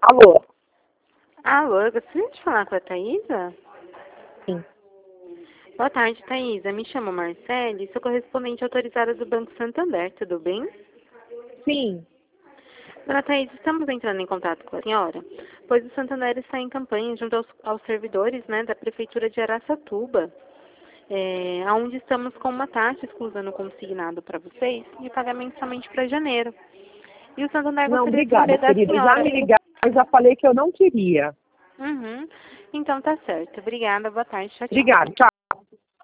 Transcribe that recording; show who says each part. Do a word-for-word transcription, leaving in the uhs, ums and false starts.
Speaker 1: Alô?
Speaker 2: Alô, eu gostaria de falar com a Thaisa?
Speaker 1: Sim.
Speaker 2: Boa tarde, Thaisa. Me chamo Marcele, sou correspondente autorizada do Banco Santander, tudo bem?
Speaker 1: Sim.
Speaker 2: Dona Thaisa, estamos entrando em contato com a senhora, pois o Santander está em campanha junto aos, aos servidores, né, da Prefeitura de Araçatuba, é, onde estamos com uma taxa exclusa no consignado para vocês e pagamento somente para janeiro. E o Santander
Speaker 1: Não,
Speaker 2: gostaria de
Speaker 1: obrigada,
Speaker 2: saber da
Speaker 1: querida. Já
Speaker 2: senhora.
Speaker 1: me ligaram, eu já falei que eu não queria.
Speaker 2: Uhum. Então tá certo. Obrigada, boa tarde, tchau, tchau.
Speaker 1: Obrigada. Tchau.